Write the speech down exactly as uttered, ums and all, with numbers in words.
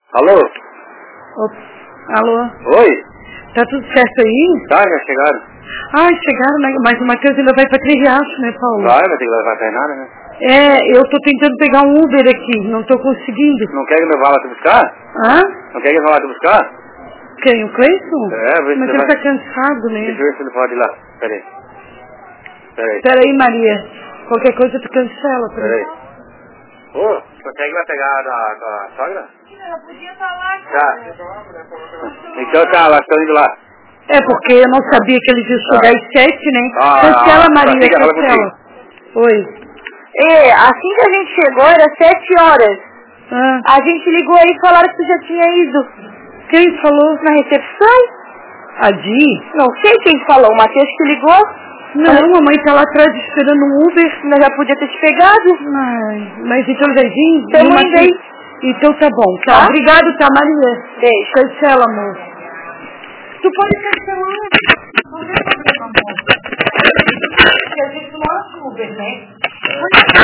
Alô? Ô, alô? Oi? Tá tudo certo aí? Tá, já chegaram. Ai, chegaram, né? Mas o Matheus ainda vai pra Três Riachos, né, Paulo? Vai, vai ter que levar a Tainara, né? É, eu tô tentando pegar um Uber aqui, não tô conseguindo. Não quer que eu vá lá te buscar? Hã? Não quer que eu vá lá te buscar? Quem, o Cleison? É, vê se Mas ele ele vai... tá cansado, né? Deixa eu ver se ele pode ir lá. Pera aí. Pera aí. Pera aí, Maria. Qualquer coisa tu cancela, Pera aí. Ô, consegue lá pegar a, a sogra? Ela podia falar, Tá. Então tá, elas estão indo lá. É, porque eu não sabia que eles iam chegar às sete, né? Ah, Cancela, ah, Maria, fica, fala cancela. Oi. E assim que a gente chegou, era sete horas. Ah, A gente ligou aí e falaram que tu já tinha ido quem falou? na recepção. A Di? Não sei quem falou, o Matheus que ligou. Não, a mamãe tá lá atrás esperando um Uber. Mas já podia ter te pegado. Ai, mas então já vim? Tamo E o indo Matheus- aí. Então tá bom, tá? Tá? Obrigado, tá, Maria? Beijo. Cancela, amor. Tu pode cancelar. Não tem problema, amor. Porque a gente não acha Uber, né?